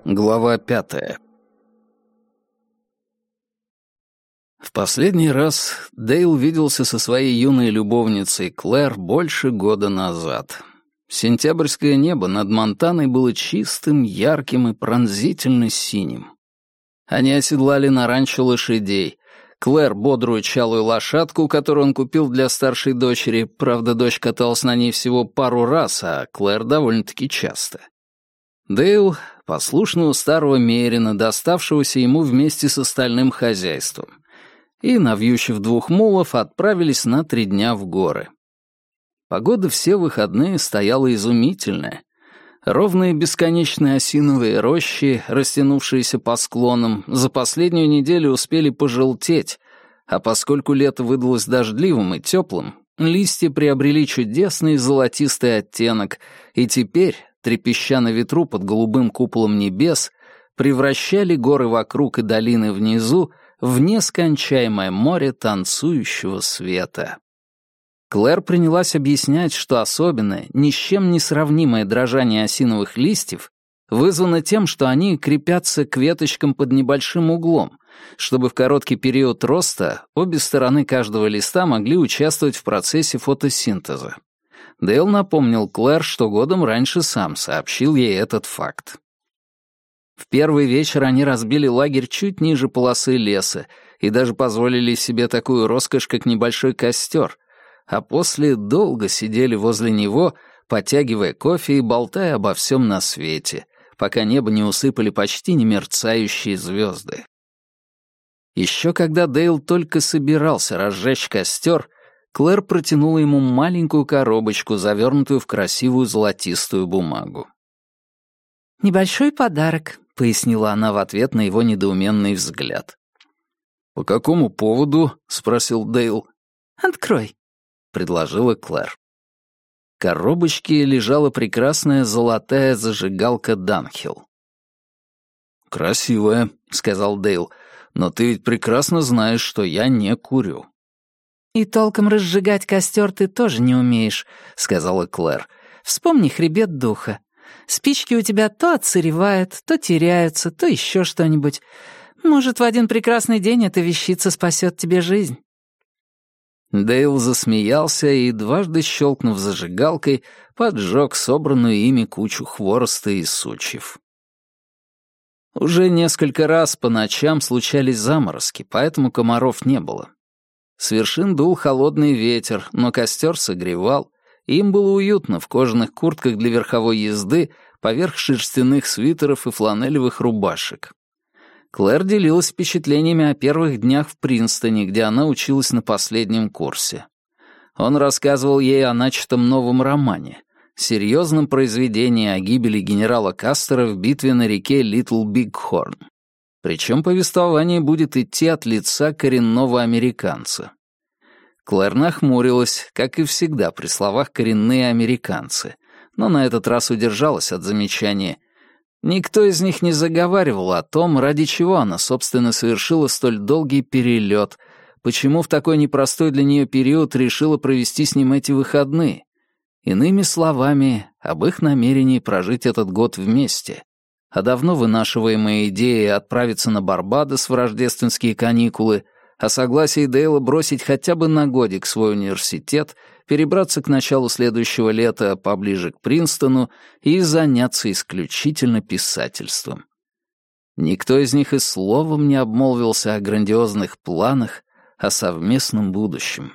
Глава 5. В последний раз Дейл виделся со своей юной любовницей Клэр больше года назад. Сентябрьское небо над Монтаной было чистым, ярким и пронзительно синим. Они оседлали на ранчо лошадей. Клэр — бодрую чалую лошадку, которую он купил для старшей дочери, правда, дочь каталась на ней всего пару раз, а Клэр довольно-таки часто. Дейл — послушного старого мерина, доставшегося ему вместе с остальным хозяйством, и, навьючив 2 мулов, отправились на 3 дня в горы. Погода все выходные стояла изумительная. Ровные бесконечные осиновые рощи, растянувшиеся по склонам, за последнюю неделю успели пожелтеть, а поскольку лето выдалось дождливым и теплым, листья приобрели чудесный золотистый оттенок, и теперь, трепеща на ветру под голубым куполом небес, превращали горы вокруг и долины внизу в нескончаемое море танцующего света. Клэр принялась объяснять, что особенное, ни с чем не сравнимое дрожание осиновых листьев вызвано тем, что они крепятся к веточкам под небольшим углом, чтобы в короткий период роста обе стороны каждого листа могли участвовать в процессе фотосинтеза. Дейл напомнил Клэр, что годом раньше сам сообщил ей этот факт. В первый вечер они разбили лагерь чуть ниже полосы леса и даже позволили себе такую роскошь, как небольшой костер, а после долго сидели возле него, потягивая кофе и болтая обо всем на свете, пока небо не усыпали почти немерцающие звезды. Еще когда Дейл только собирался разжечь костер, Клэр протянула ему маленькую коробочку, завернутую в красивую золотистую бумагу. «Небольшой подарок», — пояснила она в ответ на его недоуменный взгляд. «По какому поводу?» — спросил Дейл. «Открой», — предложила Клэр. В коробочке лежала прекрасная золотая зажигалка Данхилл. «Красивая», — сказал Дейл, — «но ты ведь прекрасно знаешь, что я не курю». «И толком разжигать костер ты тоже не умеешь», — сказала Клэр. «Вспомни хребет духа. Спички у тебя то отсыревают, то теряются, то еще что-нибудь. Может, в один прекрасный день эта вещица спасет тебе жизнь». Дейл засмеялся и, дважды щелкнув зажигалкой, поджег собранную ими кучу хвороста и сучьев. Уже несколько раз по ночам случались заморозки, поэтому комаров не было. С вершин дул холодный ветер, но костер согревал, и им было уютно в кожаных куртках для верховой езды поверх шерстяных свитеров и фланелевых рубашек. Клэр делилась впечатлениями о первых днях в Принстоне, где она училась на последнем курсе. Он рассказывал ей о начатом новом романе, серьезном произведении о гибели генерала Кастера в битве на реке Литл Бигхорн. Причем повествование будет идти от лица коренного американца. Клэр нахмурилась, как и всегда при словах «коренные американцы», но на этот раз удержалась от замечания. Никто из них не заговаривал о том, ради чего она, собственно, совершила столь долгий перелет, почему в такой непростой для нее период решила провести с ним эти выходные. Иными словами, об их намерении прожить этот год вместе, а давно вынашиваемая идея отправиться на Барбадос в рождественские каникулы, о согласии Дейла бросить хотя бы на годик свой университет, перебраться к началу следующего лета поближе к Принстону и заняться исключительно писательством. Никто из них и словом не обмолвился о грандиозных планах, о совместном будущем.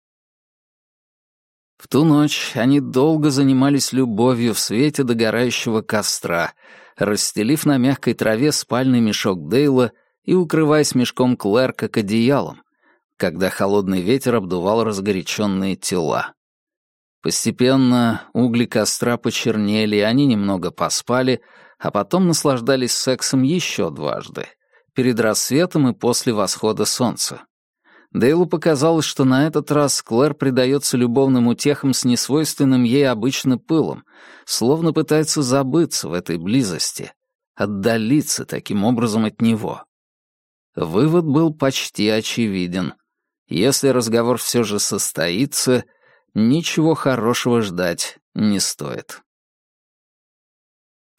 В ту ночь они долго занимались любовью в свете догорающего костра, расстелив на мягкой траве спальный мешок Дейла и укрываясь мешком Клэр как одеялом, когда холодный ветер обдувал разгоряченные тела. Постепенно угли костра почернели, они немного поспали, а потом наслаждались сексом еще дважды, перед рассветом и после восхода солнца. Дейлу показалось, что на этот раз Клэр предается любовным утехам с несвойственным ей обычно пылом, словно пытается забыться в этой близости, отдалиться таким образом от него. Вывод был почти очевиден. Если разговор все же состоится, ничего хорошего ждать не стоит.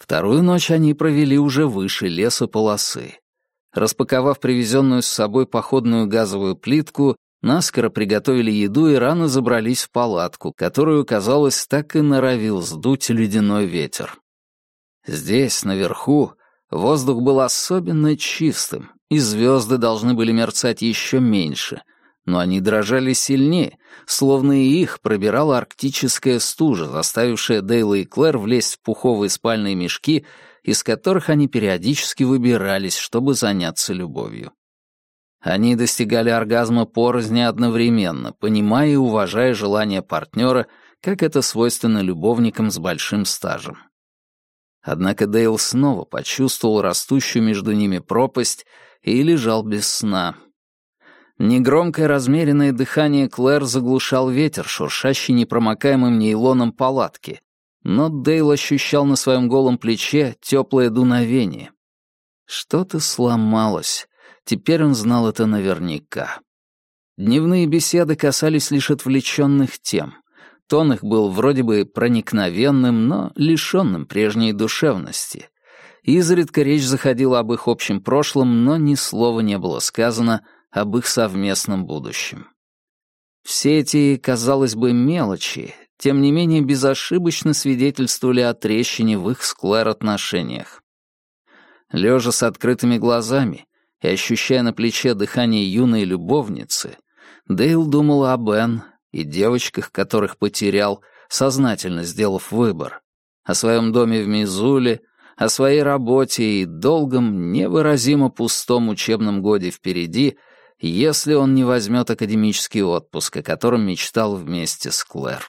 Вторую ночь они провели уже выше лесополосы. Распаковав привезенную с собой походную газовую плитку, наскоро приготовили еду и рано забрались в палатку, которую, казалось, так и норовил сдуть ледяной ветер. Здесь, наверху, воздух был особенно чистым, и звезды должны были мерцать еще меньше, но они дрожали сильнее, словно и их пробирала арктическая стужа, заставившая Дейла и Клэр влезть в пуховые спальные мешки, из которых они периодически выбирались, чтобы заняться любовью. Они достигали оргазма порознь одновременно, понимая и уважая желания партнера, как это свойственно любовникам с большим стажем. Однако Дейл снова почувствовал растущую между ними пропасть и лежал без сна. Негромкое размеренное дыхание Клэр заглушал ветер, шуршащий непромокаемым нейлоном палатки, но Дейл ощущал на своем голом плече теплое дуновение. Что-то сломалось. Теперь он знал это наверняка. Дневные беседы касались лишь отвлеченных тем. Тон их был вроде бы проникновенным, но лишенным прежней душевности. Изредка речь заходила об их общем прошлом, но ни слова не было сказано об их совместном будущем. Все эти, казалось бы, мелочи, тем не менее безошибочно свидетельствовали о трещине в их с Клэр отношениях. Лежа с открытыми глазами и ощущая на плече дыхание юной любовницы, Дейл думал о Бен и девочках, которых потерял, сознательно сделав выбор, о своем доме в Мизуле, о своей работе и долгом, невыразимо пустом учебном годе впереди, если он не возьмет академический отпуск, о котором мечтал вместе с Клэр.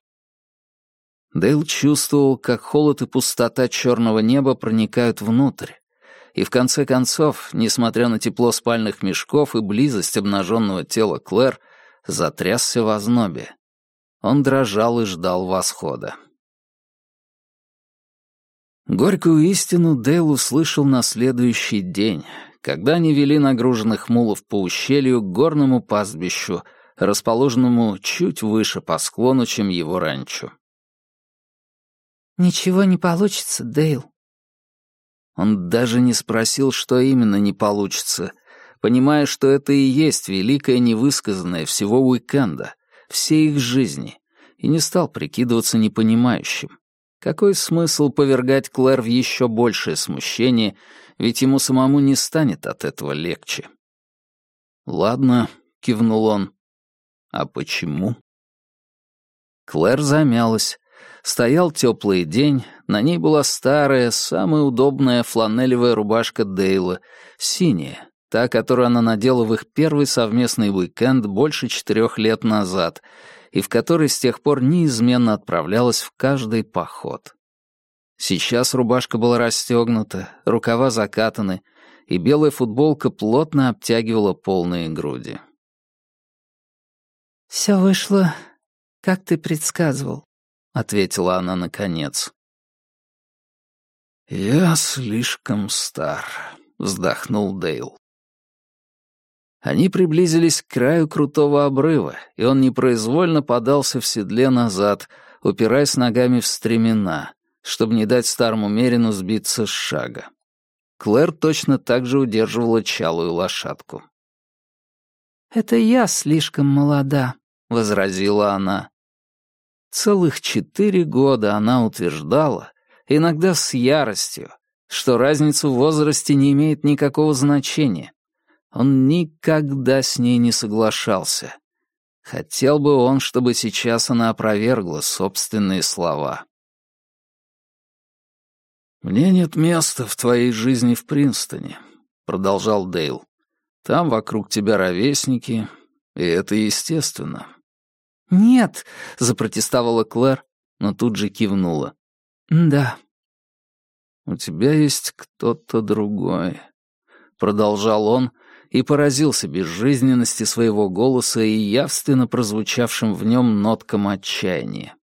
Дейл чувствовал, как холод и пустота черного неба проникают внутрь, и в конце концов, несмотря на тепло спальных мешков и близость обнаженного тела Клэр, затрясся в ознобе. Он дрожал и ждал восхода. Горькую истину Дейл услышал на следующий день, когда они вели нагруженных мулов по ущелью к горному пастбищу, расположенному чуть выше по склону, чем его ранчо. «Ничего не получится, Дейл». Он даже не спросил, что именно не получится, понимая, что это и есть великое невысказанное всего уикенда, всей их жизни, и не стал прикидываться непонимающим. Какой смысл повергать Клэр в еще большее смущение, ведь ему самому не станет от этого легче. «Ладно», — кивнул он. «А почему?» Клэр замялась. Стоял теплый день, на ней была старая, самая удобная фланелевая рубашка Дейла, синяя, та, которую она надела в их первый совместный уикенд больше 4 лет назад, и в которой с тех пор неизменно отправлялась в каждый поход. Сейчас рубашка была расстегнута, рукава закатаны, и белая футболка плотно обтягивала полные груди. «Все вышло, как ты предсказывал», — ответила она наконец. «Я слишком стар», — вздохнул Дейл. Они приблизились к краю крутого обрыва, и он непроизвольно подался в седле назад, упираясь ногами в стремена, чтобы не дать старому мерину сбиться с шага. Клэр точно так же удерживала чалую лошадку. «Это я слишком молода», — возразила она. Целых 4 года она утверждала, иногда с яростью, что разница в возрасте не имеет никакого значения. Он никогда с ней не соглашался. Хотел бы он, чтобы сейчас она опровергла собственные слова. «Мне нет места в твоей жизни в Принстоне», — продолжал Дейл. «Там вокруг тебя ровесники, и это естественно». «Нет», — запротестовала Клэр, но тут же кивнула. «Да». «У тебя есть кто-то другой», — продолжал он, и поразился безжизненности своего голоса и явственно прозвучавшим в нем ноткам отчаяния.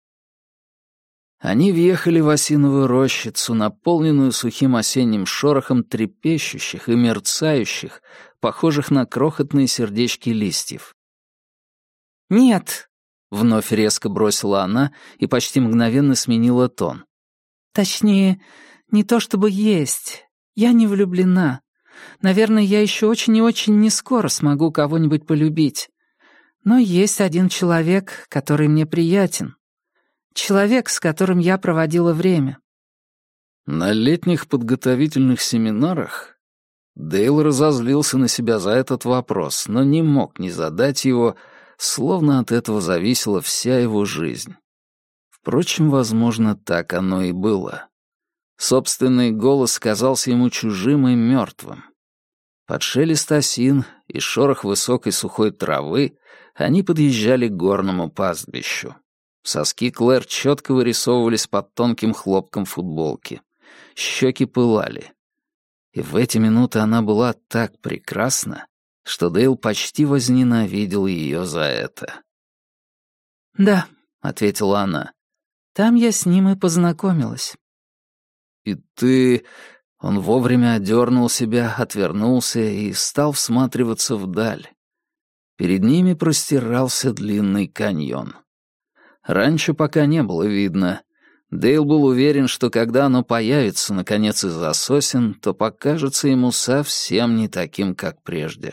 Они въехали в осиновую рощицу, наполненную сухим осенним шорохом трепещущих и мерцающих, похожих на крохотные сердечки листьев. «Нет», — вновь резко бросила она и почти мгновенно сменила тон. «Точнее, Не то чтобы есть. Я не влюблена. Наверное, я еще очень и очень не скоро смогу кого-нибудь полюбить. Но есть один человек, который мне приятен. Человек, с которым я проводила время». На летних подготовительных семинарах Дейл разозлился на себя за этот вопрос, но не мог не задать его, словно от этого зависела вся его жизнь. Впрочем, возможно, так оно и было. Собственный голос казался ему чужим и мертвым. Под шелест осин и шорох высокой сухой травы они подъезжали к горному пастбищу. Соски Клэр четко вырисовывались под тонким хлопком футболки. Щеки пылали. И в эти минуты она была так прекрасна, что Дейл почти возненавидел ее за это. «Да», — ответила она, — «там я с ним и познакомилась». «И ты...» Он вовремя одернул себя, отвернулся и стал всматриваться вдаль. Перед ними простирался длинный каньон. Раньше пока не было видно. Дейл был уверен, что когда оно появится, наконец, из-за сосен, то покажется ему совсем не таким, как прежде.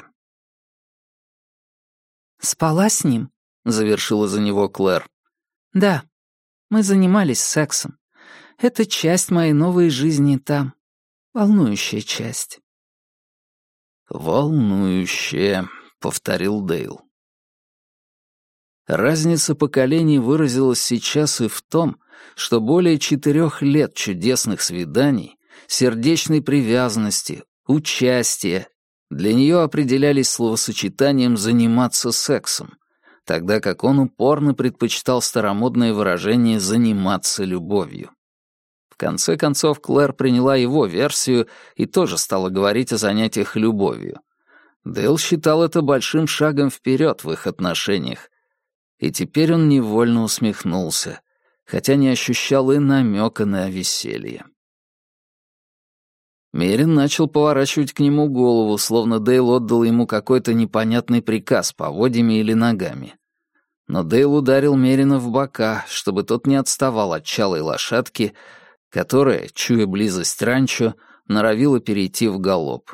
«Спала с ним?» — завершила за него Клэр. «Да, мы занимались сексом. Это часть моей новой жизни там. Волнующая часть». «Волнующая», — повторил Дейл. Разница поколений выразилась сейчас и в том, что более 4 лет чудесных свиданий, сердечной привязанности, участия для нее определялись словосочетанием «заниматься сексом», тогда как он упорно предпочитал старомодное выражение «заниматься любовью». В конце концов, Клэр приняла его версию и тоже стала говорить о занятиях любовью. Дейл считал это большим шагом вперед в их отношениях, и теперь он невольно усмехнулся, хотя не ощущал и намека на веселье. Мерин начал поворачивать к нему голову, словно Дейл отдал ему какой-то непонятный приказ поводьями или ногами. Но Дейл ударил Мерина в бока, чтобы тот не отставал от чалой лошадки, которая, чуя близость ранчо, норовила перейти в галоп.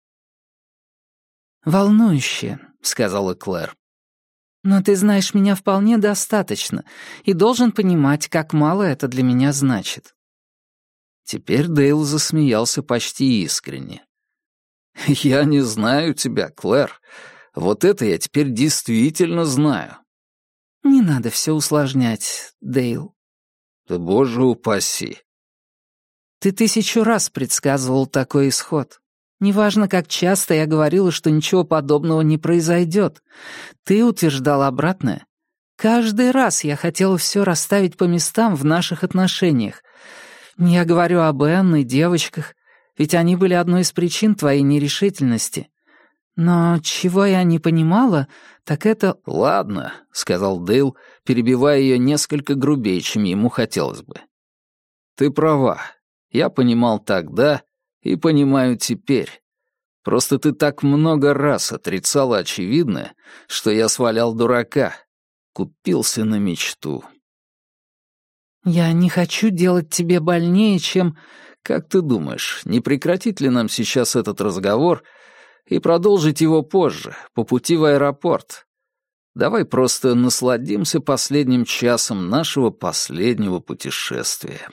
«Волнующе», — сказала Клэр. «Но ты знаешь меня вполне достаточно и должен понимать, как мало это для меня значит». Теперь Дейл засмеялся почти искренне. «Я не знаю тебя, Клэр. Вот это я теперь действительно знаю». «Не надо все усложнять, Дейл». «Да боже упаси». «Ты 1000 раз предсказывал такой исход. Неважно, как часто я говорила, что ничего подобного не произойдет. Ты утверждал обратное. Каждый раз я хотела все расставить по местам в наших отношениях. Я говорю об Энн и девочках, ведь они были одной из причин твоей нерешительности. Но чего я не понимала, так это...» «Ладно», — сказал Дейл, перебивая ее несколько грубее, чем ему хотелось бы. «Ты права. Я понимал тогда и понимаю теперь. Просто ты так много раз отрицала очевидное, что я свалял дурака. Купился на мечту». «Я не хочу делать тебе больнее, чем...» «Как ты думаешь, не прекратить ли нам сейчас этот разговор и продолжить его позже, по пути в аэропорт? Давай просто насладимся последним часом нашего последнего путешествия».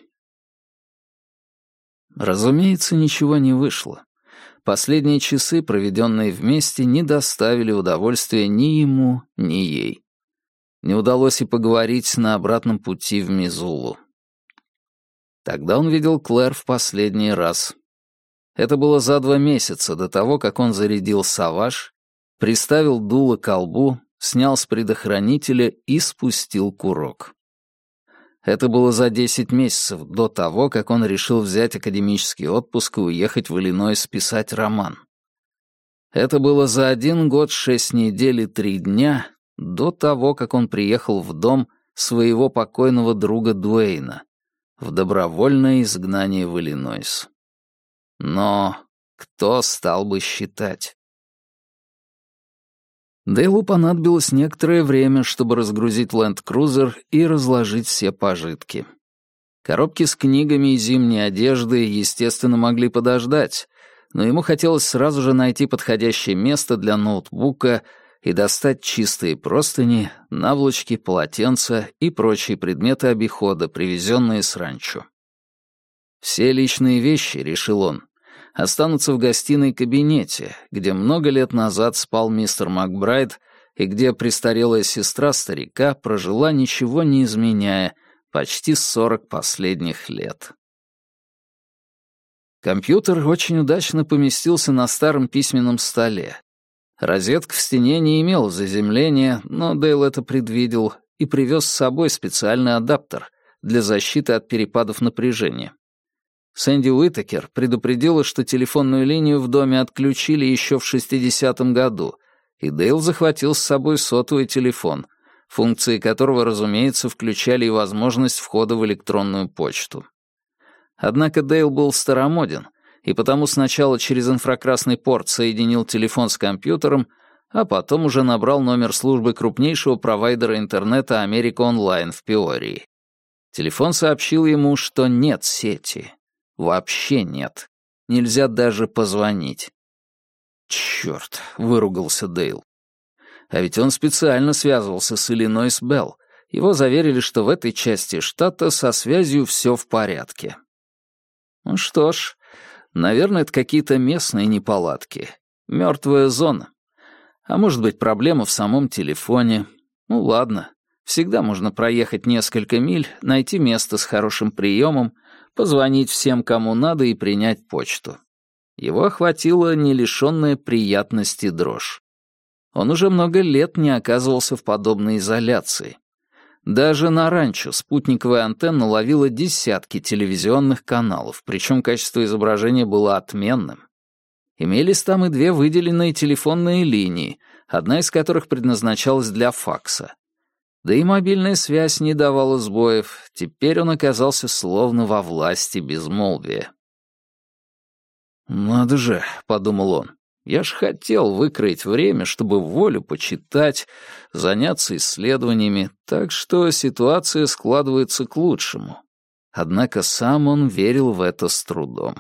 Разумеется, ничего не вышло. Последние часы, проведенные вместе, не доставили удовольствия ни ему, ни ей. Не удалось и поговорить на обратном пути в Мизулу. Тогда он видел Клэр в последний раз. Это было за 2 месяца до того, как он зарядил «Саваж», приставил дуло к колбу, снял с предохранителя и спустил курок. Это было за 10 месяцев до того, как он решил взять академический отпуск и уехать в Иллинойс писать роман. Это было за 1 год, 6 недель и 3 дня до того, как он приехал в дом своего покойного друга Дуэйна в добровольное изгнание в Иллинойс. Но кто стал бы считать? Дейлу понадобилось некоторое время, чтобы разгрузить ленд-крузер и разложить все пожитки. Коробки с книгами и зимней одеждой, естественно, могли подождать, но ему хотелось сразу же найти подходящее место для ноутбука и достать чистые простыни, наволочки, полотенца и прочие предметы обихода, привезенные с ранчо. Все личные вещи, решил он, останутся в гостиной кабинете, где много лет назад спал мистер Макбрайт и где престарелая сестра старика прожила, ничего не изменяя, почти 40 последних лет. Компьютер очень удачно поместился на старом письменном столе. Розетка в стене не имела заземления, но Дейл это предвидел и привез с собой специальный адаптер для защиты от перепадов напряжения. Сэнди Уитакер предупредила, что телефонную линию в доме отключили еще в 60-м году, и Дейл захватил с собой сотовый телефон, функции которого, разумеется, включали и возможность входа в электронную почту. Однако Дейл был старомоден, и потому сначала через инфракрасный порт соединил телефон с компьютером, а потом уже набрал номер службы крупнейшего провайдера интернета Америка Онлайн в Пиории. Телефон сообщил ему, что нет сети. Вообще нет. Нельзя даже позвонить. «Чёрт», — выругался Дейл. А ведь он специально связывался с Иллинойс Белл. Его заверили, что в этой части штата со связью все в порядке. Ну что ж, наверное, это какие-то местные неполадки. Мертвая зона. А может быть, проблема в самом телефоне. Ну ладно, всегда можно проехать несколько миль, найти место с хорошим приемом, позвонить всем, кому надо, и принять почту. Его охватила не лишенная приятности дрожь. Он уже много лет не оказывался в подобной изоляции. Даже на ранчо спутниковая антенна ловила десятки телевизионных каналов, причем качество изображения было отменным. Имелись там и две выделенные телефонные линии, одна из которых предназначалась для факса. Да и мобильная связь не давала сбоев, теперь он оказался словно во власти безмолвия. «Надо же», — подумал он, — «я ж хотел выкроить время, чтобы волю почитать, заняться исследованиями, так что ситуация складывается к лучшему». Однако сам он верил в это с трудом.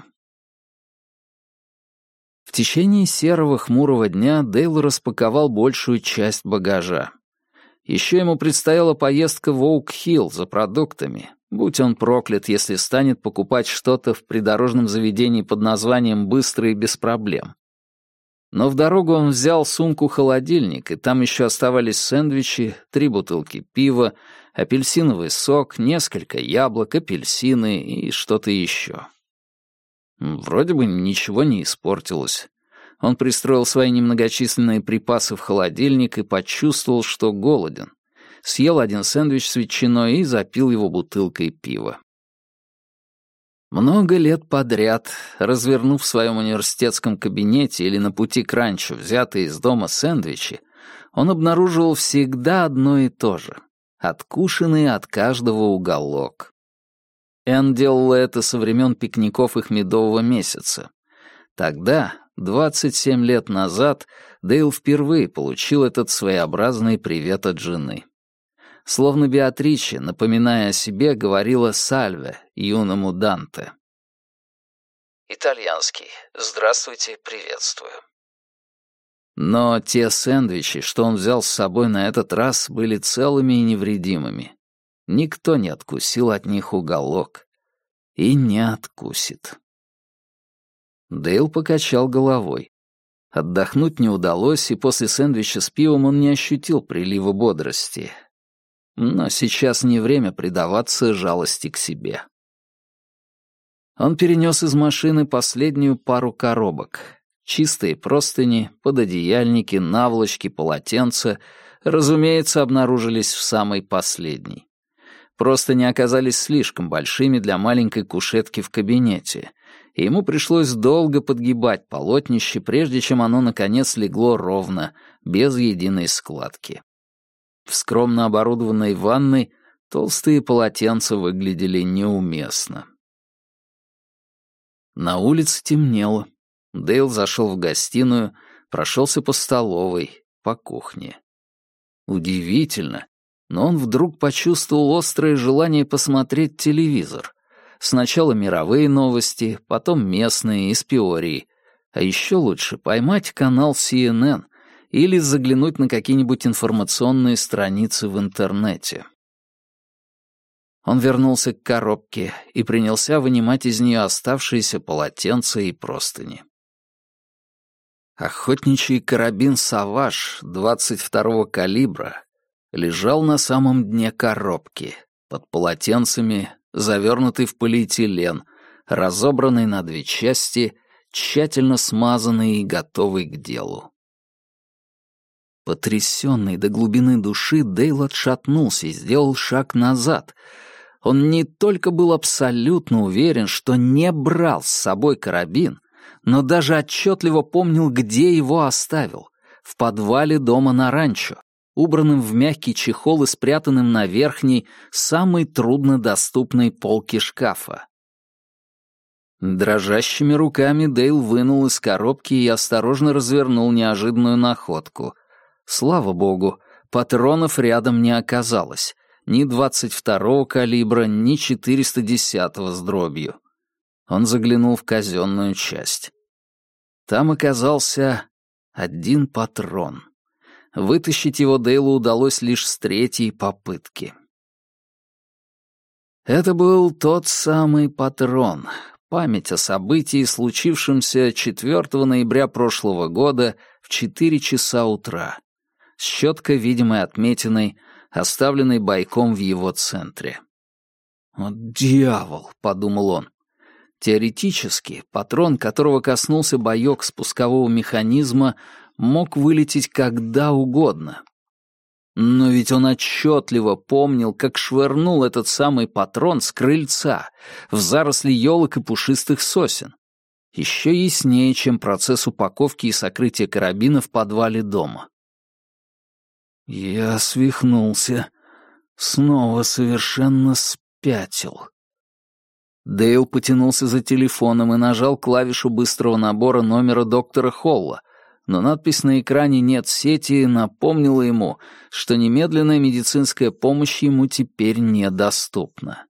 В течение серого хмурого дня Дейл распаковал большую часть багажа. Еще ему предстояла поездка в Оук-Хилл за продуктами. Будь он проклят, если станет покупать что-то в придорожном заведении под названием «Быстро и без проблем». Но в дорогу он взял сумку-холодильник, и там еще оставались сэндвичи, 3 бутылки пива, апельсиновый сок, несколько яблок, апельсины и что-то еще. Вроде бы ничего не испортилось. Он пристроил свои немногочисленные припасы в холодильник и почувствовал, что голоден. Съел один сэндвич с ветчиной и запил его бутылкой пива. Много лет подряд, развернув в своем университетском кабинете или на пути к ранчо взятые из дома сэндвичи, он обнаруживал всегда одно и то же — откушенный от каждого уголок. Энн делала это со времен пикников их медового месяца. Тогда, 27 лет назад, Дейл впервые получил этот своеобразный привет от жены. Словно Беатриче, напоминая о себе, говорила «Сальве» юному Данте. Итальянский. «Здравствуйте, приветствую». Но те сэндвичи, что он взял с собой на этот раз, были целыми и невредимыми. Никто не откусил от них уголок. И не откусит. Дейл покачал головой. Отдохнуть не удалось, и после сэндвича с пивом он не ощутил прилива бодрости. Но сейчас не время предаваться жалости к себе. Он перенес из машины последнюю пару коробок. Чистые простыни, пододеяльники, наволочки, полотенца, разумеется, обнаружились в самой последней. Простыни оказались слишком большими для маленькой кушетки в кабинете, и ему пришлось долго подгибать полотнище, прежде чем оно, наконец, легло ровно, без единой складки. В скромно оборудованной ванной толстые полотенца выглядели неуместно. На улице темнело. Дейл зашел в гостиную, прошелся по столовой, по кухне. Удивительно, но он вдруг почувствовал острое желание посмотреть телевизор. Сначала мировые новости, потом местные, из Пиории. А еще лучше поймать канал CNN или заглянуть на какие-нибудь информационные страницы в интернете. Он вернулся к коробке и принялся вынимать из нее оставшиеся полотенца и простыни. Охотничий карабин «Саваж» 22-го калибра лежал на самом дне коробки, под полотенцами, завернутый в полиэтилен, разобранный на 2 части, тщательно смазанный и готовый к делу. Потрясенный до глубины души, Дейл отшатнулся и сделал шаг назад. Он не только был абсолютно уверен, что не брал с собой карабин, но даже отчетливо помнил, где его оставил — в подвале дома на ранчо, убранным в мягкий чехол и спрятанным на верхней, самой труднодоступной полке шкафа. Дрожащими руками Дейл вынул из коробки и осторожно развернул неожиданную находку. Слава богу, патронов рядом не оказалось. Ни 22-го калибра, ни 410-го с дробью. Он заглянул в казенную часть. Там оказался 1 патрон. Вытащить его Дейлу удалось лишь с 3-й попытки. Это был тот самый патрон. Память о событии, случившемся 4 ноября прошлого года в 4 часа утра. С четко видимой отметиной, оставленной бойком в его центре. «Вот дьявол!» — подумал он. Теоретически, патрон, которого коснулся боек спускового механизма, мог вылететь когда угодно. Но ведь он отчетливо помнил, как швырнул этот самый патрон с крыльца в заросли елок и пушистых сосен. Еще яснее, чем процесс упаковки и сокрытия карабина в подвале дома. Я свихнулся. Снова совершенно спятил. Дейл потянулся за телефоном и нажал клавишу быстрого набора номера доктора Холла, но надпись на экране «Нет сети» напомнила ему, что немедленная медицинская помощь ему теперь недоступна.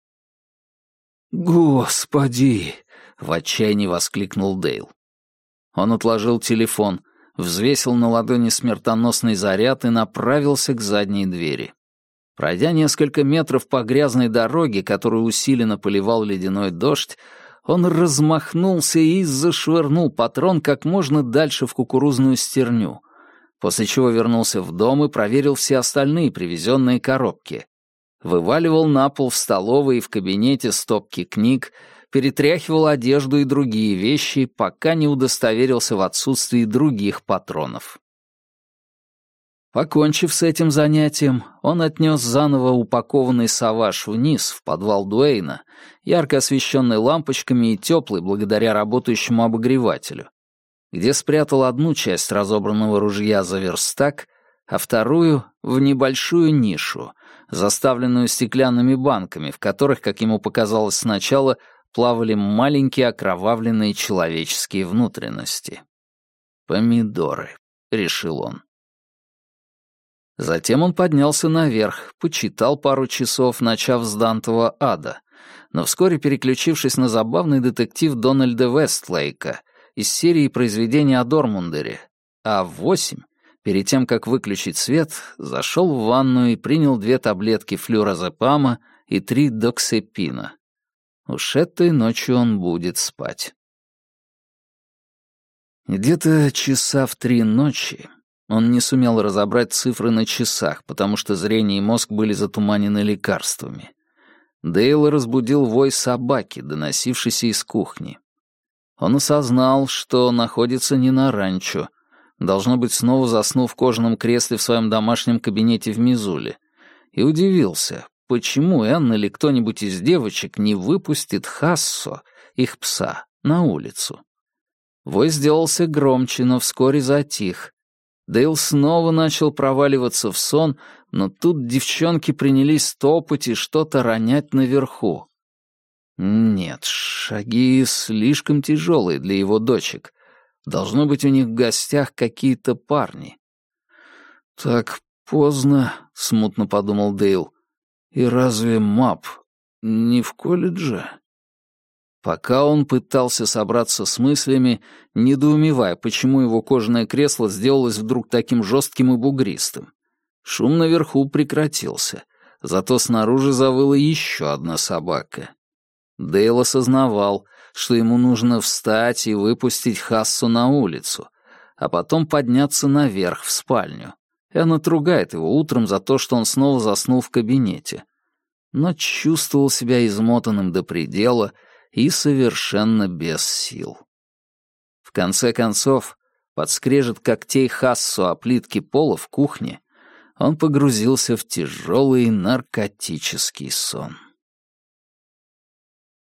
«Господи!» — в отчаянии воскликнул Дейл. Он отложил телефон, взвесил на ладони смертоносный заряд и направился к задней двери. Пройдя несколько метров по грязной дороге, которую усиленно поливал ледяной дождь, он размахнулся и зашвырнул патрон как можно дальше в кукурузную стерню, после чего вернулся в дом и проверил все остальные привезенные коробки. Вываливал на пол в столовой и в кабинете стопки книг, перетряхивал одежду и другие вещи, пока не удостоверился в отсутствии других патронов. Покончив с этим занятием, он отнес заново упакованный «Саваж» вниз, в подвал Дуэйна, ярко освещенный лампочками и теплый благодаря работающему обогревателю, где спрятал одну часть разобранного ружья за верстак, а вторую — в небольшую нишу, заставленную стеклянными банками, в которых, как ему показалось сначала, плавали маленькие окровавленные человеческие внутренности. «Помидоры», — решил он. Затем он поднялся наверх, почитал пару часов, начав с Дантова ада, но вскоре, переключившись на забавный детектив Дональда Вестлейка из серии произведений о Дормундере, а в 8, перед тем, как выключить свет, зашел в ванную и принял 2 таблетки флюразепама и 3 доксепина. Уж этой ночью он будет спать. Где-то часа в 3 ночи он не сумел разобрать цифры на часах, потому что зрение и мозг были затуманены лекарствами. Дейла разбудил вой собаки, доносившийся из кухни. Он осознал, что находится не на ранчо, должно быть, снова заснув в кожаном кресле в своем домашнем кабинете в Мизуле, и удивился, почему Энн или кто-нибудь из девочек не выпустит Хассо, их пса, на улицу. Вой сделался громче, но вскоре затих. Дейл снова начал проваливаться в сон, но тут девчонки принялись топать и что-то ронять наверху. Нет, шаги слишком тяжелые для его дочек. Должно быть, у них в гостях какие-то парни. Так поздно, смутно подумал Дейл. И разве МАП не в колледже? Пока он пытался собраться с мыслями, недоумевая, почему его кожаное кресло сделалось вдруг таким жестким и бугристым, шум наверху прекратился, зато снаружи завыла еще одна собака. Дейл осознавал, что ему нужно встать и выпустить Хассу на улицу, а потом подняться наверх в спальню. И она отругает его утром за то, что он снова заснул в кабинете. Но чувствовал себя измотанным до предела и совершенно без сил. В конце концов, под скрежет когтей Хассу о плитке пола в кухне, он погрузился в тяжелый наркотический сон.